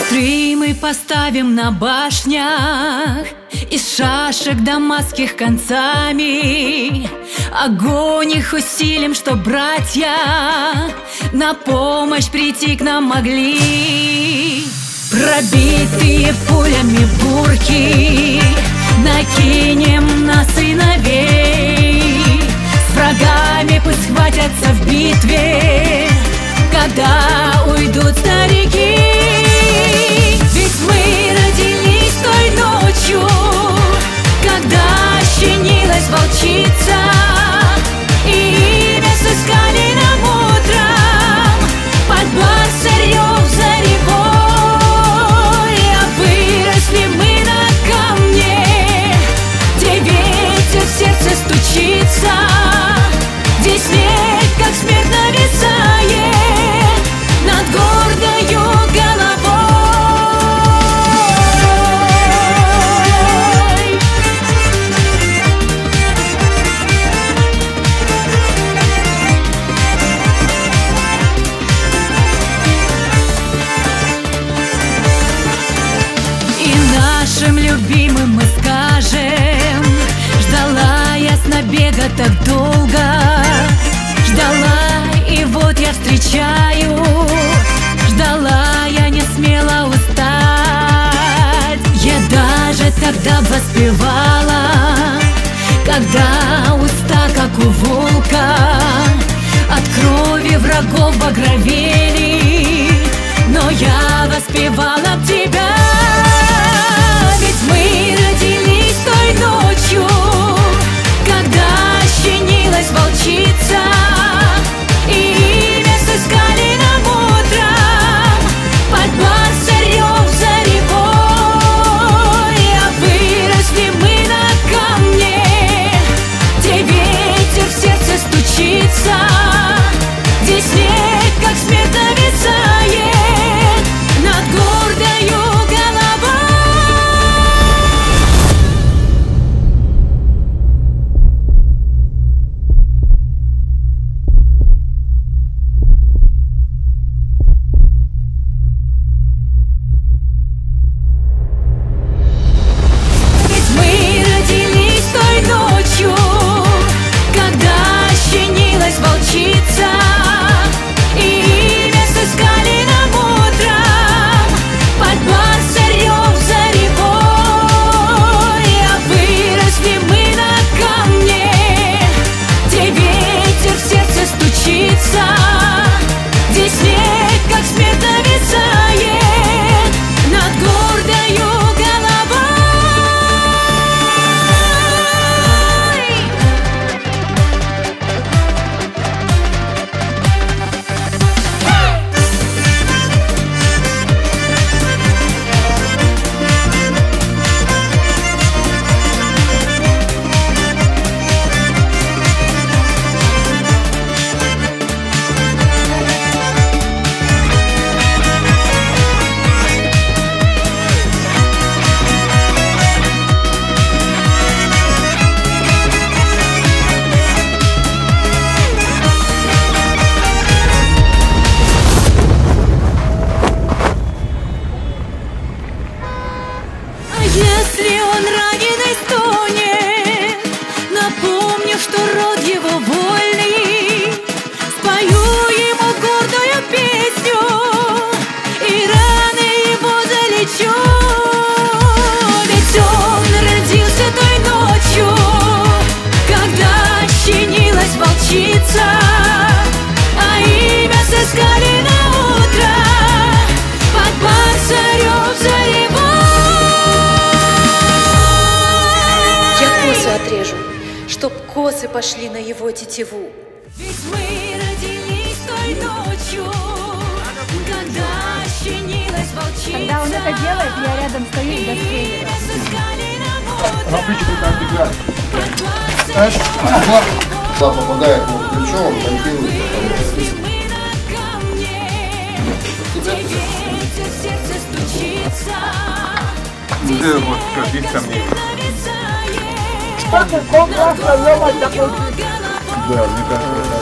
Костры мы поставим на башнях, из шашек дамасских концами. Огонь их усилим, чтоб братья на помощь прийти к нам могли. Пробитые пулями бурки накинем на сыновей. С врагами пусть схватятся в битве, когда уйдут старики. Ведь мы родились той ночью, когда щенилась волчица, и имя сыскали нам утром под бас рев заревой. А выросли мы на камне, где ветер в сердце стучится, где снег, как смерть, нависает над гордою головой. И нашим любимым мы скажем: ждала я с набега так долго, ждала, и вот я встречаю. Ждала, я не смела устать. Я даже тогда воспевала, когда уста, как у волка, от крови врагов багровели. Но я воспевала б тебя. Ведь мы родились той ночью, когда щенилась волчица, и имя сыскали нам утром под бас рев заревой. А выросли мы на камне, где ветер в сердце стучится, где снег, как смерть, нависает над гордою головой. Ведь мы родились той ночью, когда щенилась волчица, и имя сыскали нам утром под бас рев заревой. А выросли мы на камне, где ветер в сердце стучится, где снег, как смерть, нависает над гордою головой. А если он ранен и стонет, напомню, что род его вольный. Спою ему гордую песню, и раны его залечу. Ведь он родился той ночью, когда щенилась волчица, а имя сыскали на утро под бас рев заревой. Я косы отрежу, чтоб косы пошли на его тетиву. Ведь мы родились той ночью, когда щенилась волчица. Когда он это делает, я рядом стою и достреливаю. Имя сыскали нам утром Обычно так играет. под бас Знаешь, рев флаг попадает в плечо, он танкирует. Выросли мы на камне, где ветер в сердце стучится, где Да, вот как, без сомнений. нависает Да, мне кажется,